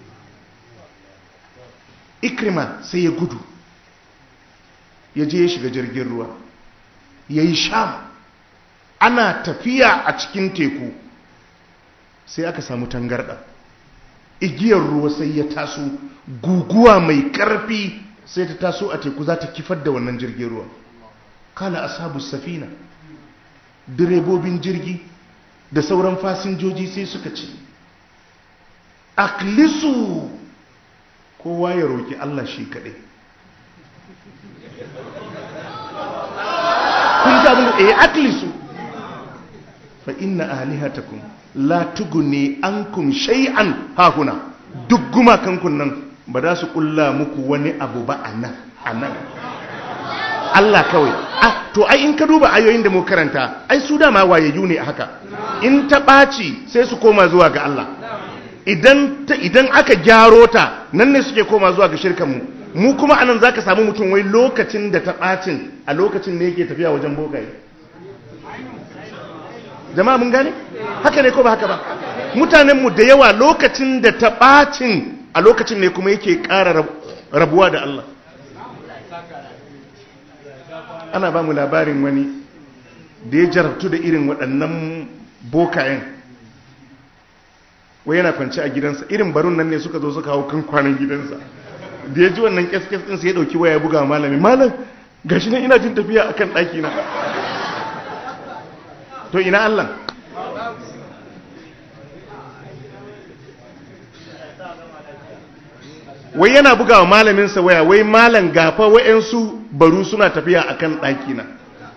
Ikrima sai ya gudu, ya je ya shiga jirgin ruwa, ya yi Sham. Ana tafiya a cikin teku sai aka samu tangarda, igiyar ruwa sai ya taso, guguwa mai ƙarfi sai ta taso a teku za ta kifar da wannan jirgin ruwa. Kala ashabu safina, direbobin jirgi da sauran fasinjoji sai suka ce, aklisu, kowa ya roki Allah shi kaɗai. Kun ji abin da aklisu, fa inna alihatakum la tuguni ankum shay'an hahuna, duk gumakanku nan ba za su kulla muku wani abu ba anan. Allah kawai. To ai in ka duba ayoyin da mu karanta, ai su dama wayayyu ne a haka. In ta ɓaci sai su koma zuwa ga Allah. Idan aka gyaro ta, nan ne suke koma zuwa ga shirkanmu. Mu kuma anan za ka samu mutum wai lokacin da ta ɓacin, a lokacin ne yake tafiya wajen bogaye. Jama'a mun gane? Haka ne ko ba haka ba? Mutanenmu da yawa lokacin da ta ɓacin, a lokacin ne kuma yake ƙara rabuwa da Allah. Ana ba mu labarin wani da ya jarabtu da irin waɗannan bokayen. Wai yana kwanci a gidansa, irin barun nan ne suka zo suka hau kan kwanan gidansa. da ya ji wannan kyas-kyas ɗin sai ya ɗauki waya buga malami, malam gashi nan ina jin tafiya akan ɗaki na. To ina Allah? Wai yana buga wa malaminsa waya, wai malam gafa wa'yansu baru suna tafiya akan ɗaki na.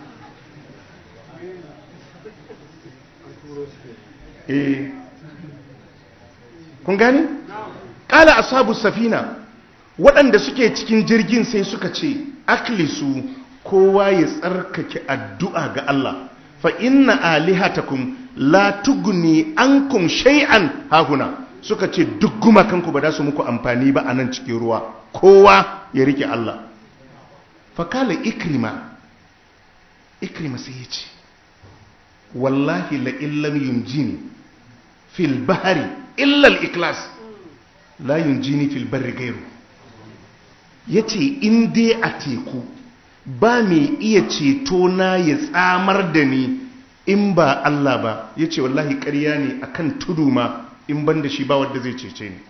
Kun gani? Ƙala ashabu safina, waɗanda suke cikin jirgin sai suka ce, aklisu, kowa ya tsarkake addu'a ga Allah, fa inna alihatakum la tugni ankum shay'an hahuna. Suka ce duk gumakanku ba za su muku amfani ba a nan cikin ruwa, kowa ya rike Allah. Fakala ikrima sai ya ce, wallahi la illam yunjini fil bahari illa al-iklas la yunjini fil barri gairu. Yace in dai a teku ba mai iya ceto na ya tsamar da ni in ba Allah ba, yace wallahi ƙarya ne akan tudu ma in ban da shi ba wanda zai cece ni.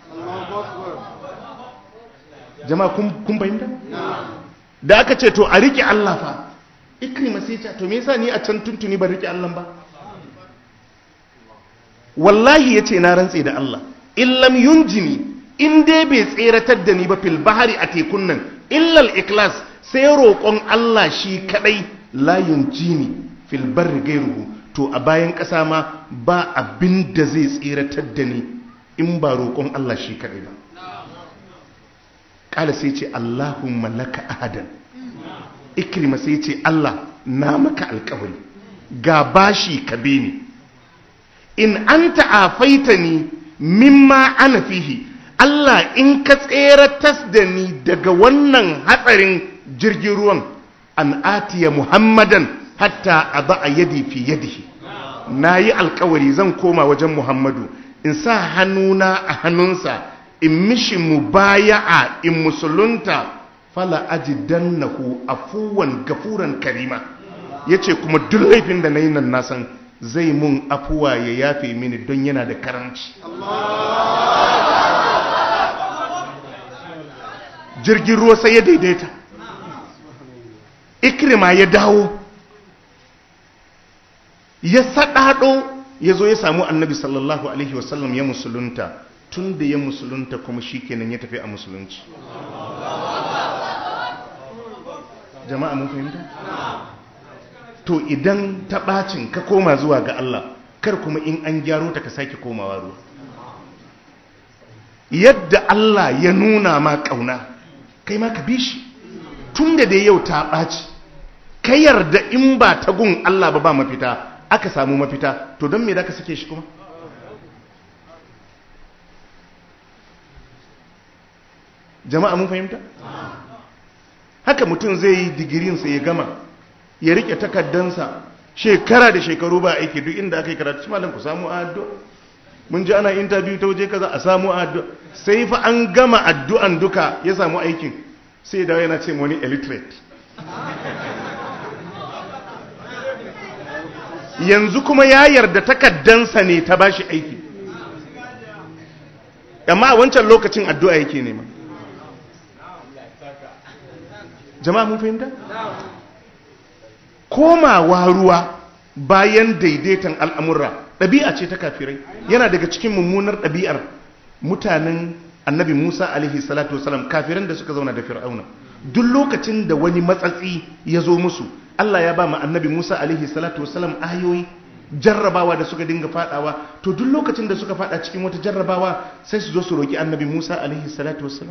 Jama'a kun fahimta? Da aka ce to a rike Allah fa, ikrima sai ce to me yasa ni a can tuntuni ban rike Allah ba? Wallahi yace na rantse da Allah, illam yunjini, in dai bai tseratar da ni ba fil bahari a tekun nan, illal ikhlas, sai roƙon Allah shi kadai, la yunjini fil barri gairuhu, to a bayan ƙasa ma ba abin da zai tseratar da ni in ba roƙon Allah shi kadai ba. Ƙala sai ce Allahumma laka ahadan. Ikrima sai ce Allah na maka alƙawari, ga bashi ka bi ni, in anta afaitani mimma ana fihi, Allah in ka tseratas da ni daga wannan hatsarin jirgin ruwan, an atiya Muhammadan hatta aba yadi fi yadihi, nayi alkawari zan koma wajen Muhammadu in sa hannuna a hannunsa in mishi mubaya'a in musulunta, fala ajidannahu afuwan gafuran karima. Yace kuma duk laifin da nayi nan na san zai mun afuwa ya yafe mini don yana da karanci. Jirgin ruwa sai ya daidaita, Ikrima ya dawo, ya saɗaɗo, ya zo ya samu annabi sallallahu alaihi wasallam ya musulunta. Tun da ya musulunta kuma shi kenan ya tafi a musulunci. Jama'a mun fahimta? To idan ta ɓacin ka koma zuwa ga Allah, kar kuma in an gyaro ta ka sake komawa ruwa. Yadda Allah ya nuna ma ƙauna, kai ma ka bi shi. Tun da dai yau ta ɓaci, ka yarda in ba ta gun Allah ba mafita, aka samu mafita, to don me da ka sake shi kuma? Jama'a mun fahimta? Haka mutum zai yi digirinsa ya gama, ya rike takaddansa shekara da shekaru ba aiki, duk inda aka yi karatu malam ku samu addu'a, mun ji ana interview ta waje kaza a samu addu'a, sai fa an gama addu'an duka ya samu aikin, sai da yana ce wani illiterate. Yanzu kuma ya yarda takaddansa ne ta bashi aiki, amma a wancan lokacin addu'a yake nema. Jama'a mun fahimta? Komawa ruwa bayan daidaitan al'amurra ɗabi'a ce ta kafirai, yana daga cikin mummunar ɗabi'ar mutanen annabi Musa alaihi salatu wasalam, kafiran da suka zauna da Fir'auna. Duk lokacin da wani matsatsi ya zo musu, Allah ya ba ma annabi Musa alaihi salatu wasalam ayoyi, jarrabawa da suka dinga fadawa, to duk lokacin da suka fada cikin wata jarrabawa sai su zo su roki annabi Musa alaihi salatu wasalam.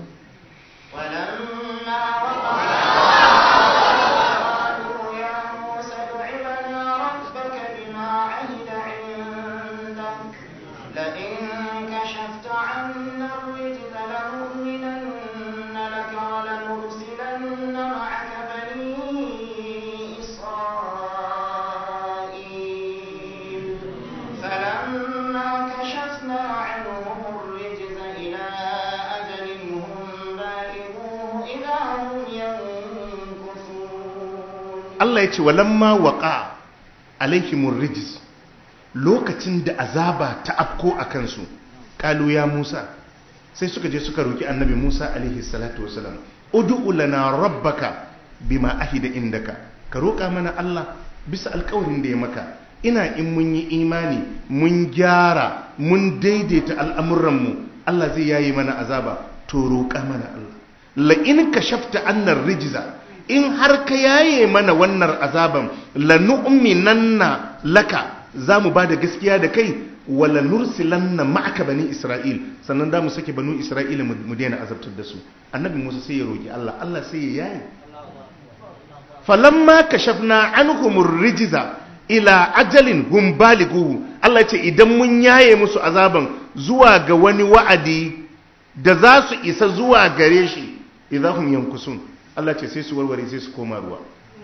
Allah ya ce walamma waqa alaihimur rijz, lokacin da azaba ta afko a kansu, qalu ya Musa sai suka je suka roki annabi Musa alaihi salatu wasalam, ud'u lana rabbaka bima ahida indaka, ka roka mana Allah bisa alƙawarin da ya maka. Ina in mun yi imani mun gyara mun daidaita al'amuranmu Allah zai yayi mana azaba, to roƙa mana Allah. La in kashafta annar rijza, in har ka yaye mana wannan azaban, la nu'minanna laka, za mu ba da gaskiya da kai, wala nursilanna ma'aka bani Isra'il, sannan da mu sake banu Isra'ila mu daina azabtar da su. Annabi Musa sai ya roƙi Allah, Allah sai ya yaye. Falamma kashafna anhumur rijza ila ajalin hum balighuhu, Allah ya ce idan mun yaye musu azaban zuwa ga wani wa'adi da za su isa zuwa gare shi, idahum yankusun, Allah ce sai su warware sai su koma ruwa.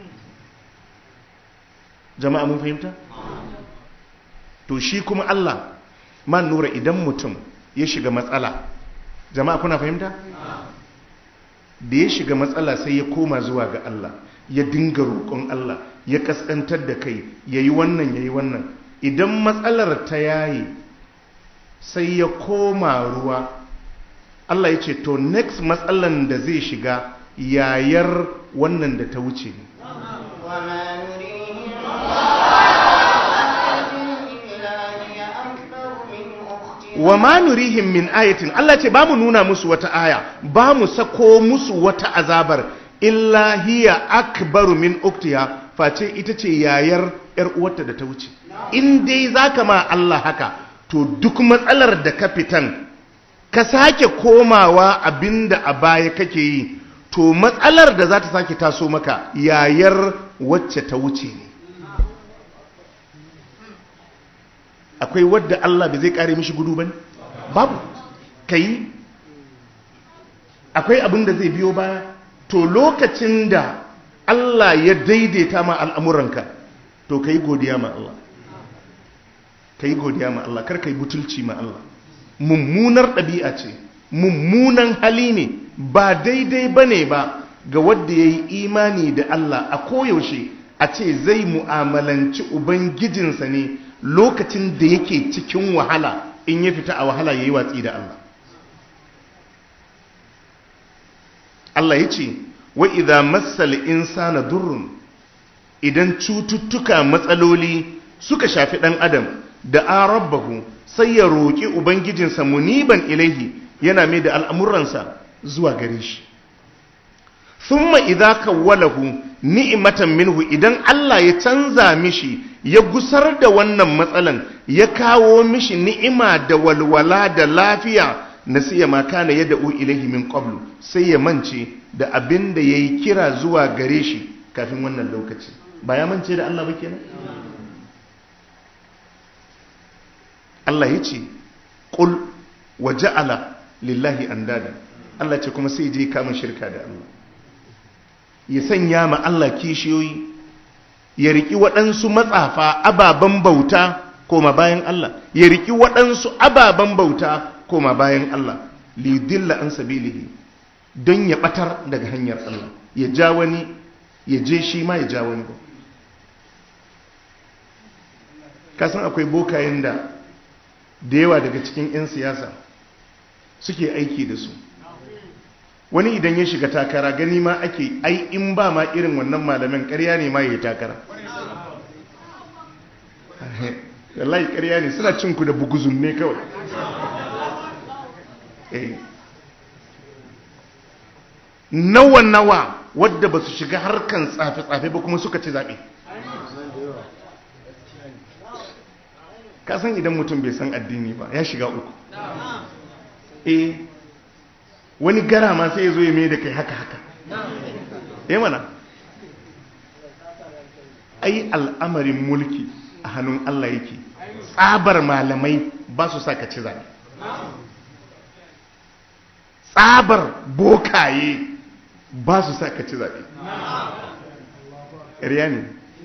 Jama'a mun fahimta? To shi kuma Allah man nura, idan mutum ya shiga matsala, jama'a kuna fahimta? Da ya shiga matsala sai ya koma zuwa ga Allah, ya dinga roƙon Allah, ya kaskantar da kai, yayi wannan yayi wannan, idan matsalar ta yayi sai ya koma ruwa, Allah ya ce to next matsalan da zai shiga yayar wannan da ta wuce ne. Wa ma nurihim min ayatin, Allah ce ba mu nuna musu wata aya, ba mu sako musu wata azabar, illa hiya akbaru min uktiha, face ita ce yayar yar uwarta da ta wuce. In dai zaka ma Allah haka, to duk matsalar da ka fitan ka sake komawa abinda a baya kake yi, to matsalar da za ta sake taso maka yayar wacce ta wuce ne. Akwai wadda Allah bai zai kare mishi gudu bane? Babu. Kai akwai abin da zai biyo baya. To lokacin da Allah ya daidaita ma al'amuranka, to kai godiya ma Allah. Kai godiya ma Allah, kar kai butulci ma Allah. Mummunar ɗabi'a ce, mummunan hali ne, ba daidai bane ba ga wadda ya yi imani da Allah a koyaushe a ce zai mu'amalanci Ubangijinsa ne lokacin da yake cikin wahala, in ya fita a wahala ya yi watsi da Allah. Allah ya ce, wa idha massal insana durrun, idan cututtuka matsaloli suka shafi ɗan adam, da a rabbahu sai ya roƙi Ubangijinsa muniban ilaihi, yana mai da al'amuransa zuwa gare shi. Thumma idha kawwalahu ni'matan minhu, idan Allah ya canza mishi, ya gusar da wannan matsalan, ya kawo mishi ni'ima da walwala da lafiya, nasiya ma kana yad'u ilaihi min qablu, sai ya mance da abin da yayi kira zuwa gare shi kafin wannan lokaci. Ba ya mance da Allah ba kenan? Allah yace qul waja'ala lillahi andada, Allah ce kuma sai je kama shirka da Allah, ya sanya ma Allah kishiyoyi, ya riki waɗansu matsafa ababen bauta koma bayan Allah, ya riki waɗansu ababen bauta koma bayan Allah, lidilla an sabilihi, don ya batar daga hanyar Allah, ya ja wani ya je shi ma ya ja wani. Kasan akwai bokayen da yawa daga cikin 'yan siyasa suke aiki da su. Wani idan ya shiga takara gani ma ake, ai in ba ma irin wannan malamin ƙarya ne ma ya yi takara. Wallahi ƙarya ne, suna cinku da buguzun ne kawai. Nawa wadda ba su shiga harkan tsafe-tsafe ba kuma suka ci zaɓe. Kasan idan mutum bai san addini ba ya shiga uku. Wani gara ma sai ya zo ya mai da kai haka-haka. Mana ai al'amarin mulki a hannun Allah yake, tsabar malamai ba su sa ka ci zaɓe, tsabar bokaye ba su sa ka ci zaɓe. ƙarya ne.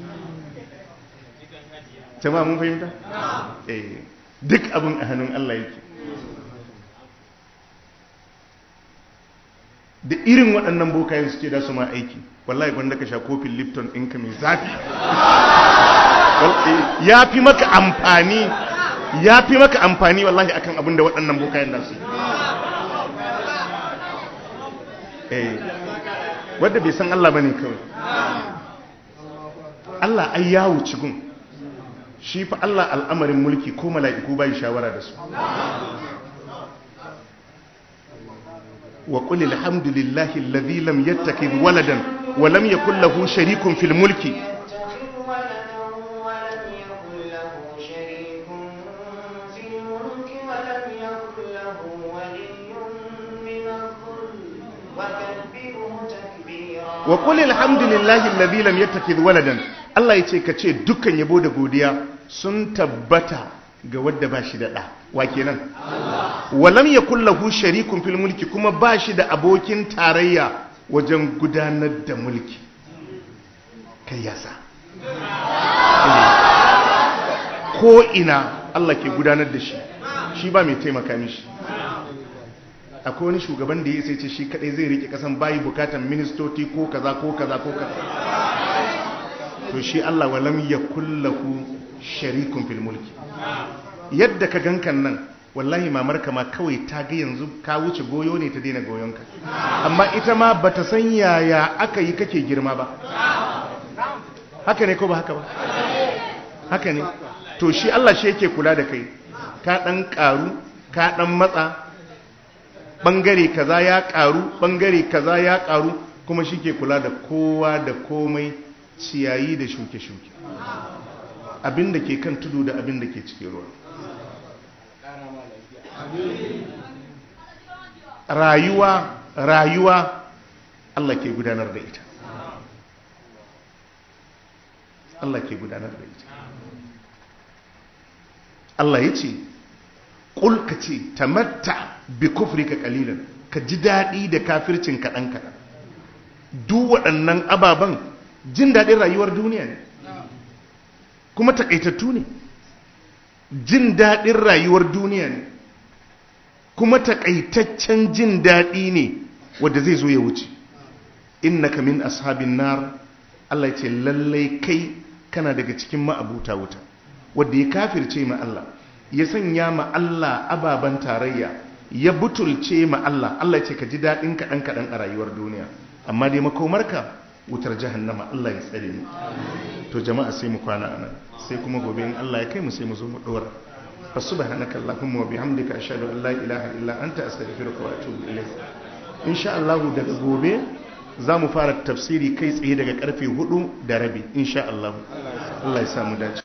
Jama'a mun fahimta? Duk abin a hannun Allah yake. Da irin waɗannan bokayen suke da su ma aiki, wallahi gwanda ka sha kofin Lipton ɗinka mai zafi. Ya fi maka amfani wallahi akan abin da waɗannan bokayen da su. wadda bai san Allah bane kawai. Allah ai ya wuce gun shi fa Allah al'amarin mulki ko mala'iku bai shawara da su. wa qul alhamdulillahi alladhi lam yattakhidh waladan wa lam yakul lahu sharikun fil mulki wa qul alhamdulillahi alladhi lam yattakhidh waladan. Allah yace kace dukkan yabo da godiya sun tabbata ga wanda ba shi da da. Wa kenan? Allah. Wa lam yakul lahu sharikun fil mulki, kuma ba shi da abokin tarayya wajen gudanar da mulki. Kai yasa ko ina Allah ke gudanar da shi, shi ba mai taimaka mishi. Akwai wani shugaban da ya sai ce shi kadai zai rike kasan bayi bukatan ministoci ko kaza ko kaza ko kaza. To shi Allah walam yakul lahu sharikun fil mulki. Yadda ka gankan nan wallahi mamarka ma kawai ta ga yanzu ka wuce goyo ne ta daina goyonka, amma ita ma bata san yaya aka yi kake girma ba. Haka ne ko ba haka ba? Haka ne. To shi Allah shi yake kula da kai, ka dan karu ka dan matsa, bangare kaza ya karu bangare kaza ya karu, kuma shi ke kula da kowa da komai, ciyayi da shuke-shuke, abin da ke kan tudu da abin da ke cikin ruwa. Rayuwa Allah ke gudanar da ita. Allah ke gudanar da ita. Allah ya ce ƙul ka ce tamatta bi kufrika qalilan, ka ji daɗi da kafircin kaɗan kaɗan. Duk waɗannan ababen jin daɗin rayuwar duniya ne, kuma taƙaitattu ne. Jin daɗin rayuwar duniya ne, kuma taƙaitaccen jin daɗi ne wanda zai zo ya wuce. Innaka min ashabin nar, Allah ya ce lallai kai kana daga cikin ma'abuta wuta, wanda ya kafirce ma Allah, ya sanya ma Allah ababen tarayya, ya butulce ma Allah. Allah ya ce ka ji daɗin kaɗan kaɗan a rayuwar duniya, amma dai makomarka wutar jahannama. Allah ya tsare mu. To jama'a sai mu kwana anan, sai kuma gobe in Allah ya kai mu sai mu zo mu dora. fa subhanaka allahumma wa bihamdika ashhadu an la ilaha illa anta astaghfiruka wa atubu ilayk. insha Allah daga gobe za mu fara tafsiri kai tsaye daga karfe 4:30 insha Allah. Allah ya samu dace.